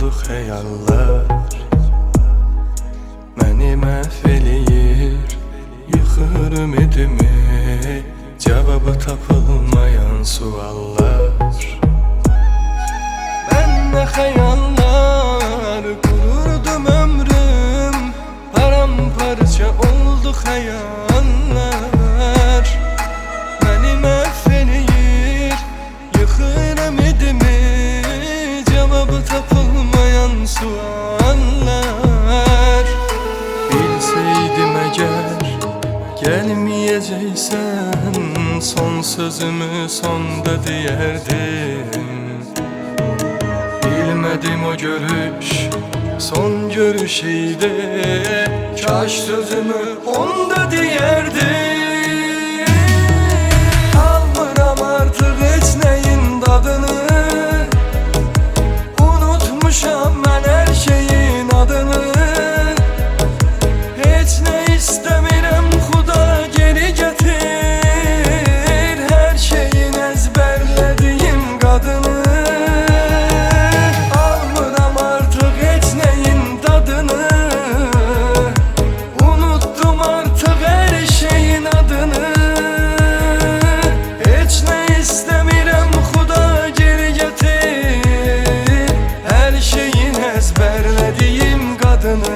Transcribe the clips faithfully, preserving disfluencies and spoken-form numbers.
xəyallar məni məhv eləyir, yıxır ümidimi, cavabı tapılmayan suallar. Mən nə xəyallar qururdum ömrüm, paramparça oldu xəyallar məni məhv eləyir, yıxır ümidimi, cavabı tapılmayan suallar. Bilseydim əgər gəlməyəcəksən, son sözümü sonda deyərdim. Bilmədim o görüş son görüş idi, kaş sözümü onda deyərdim. Almıram artıq heç nəyin dadını, unutmuşam mən hər şeyin adını. Heç nə istəmirəm xuda, geri gətir hər şeyin əzbərlədiyim qadını. Almıram artıq heç nəyin dadını, unutdum artıq hər şeyin adını. Heç nə istəmirəm xuda, geri gətir hər şeyin əzbərlədiyim qadını.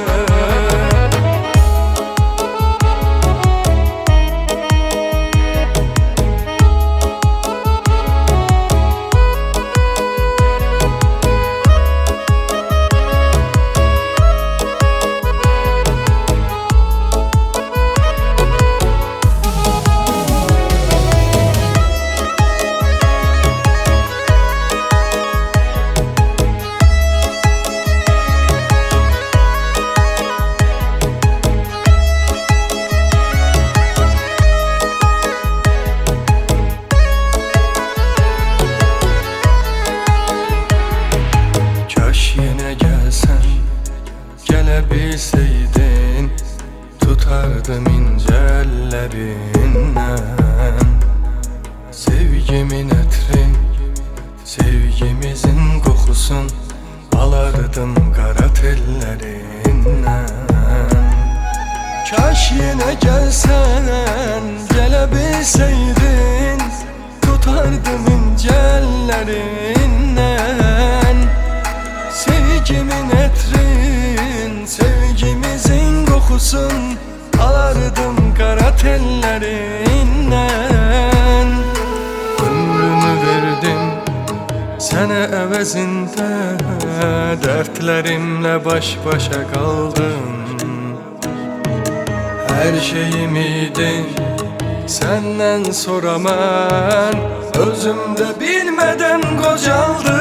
Bilseydin tutardım ince ellerinden, sevgimin etrin, sevgimizin kokusun alardım kara tellerinden. Kaş yine gelsen, gelebilseydin, tutardım ince ellerinden, sevgimin etrin, sevgimizin kokusun alardım kara tellerinden. Ömrümü verdim sənə əvəzində, dərdlərimlə baş başa qaldım. Hər şeyim idin səndən sonra mən, özümdə bilmədən qocaldım.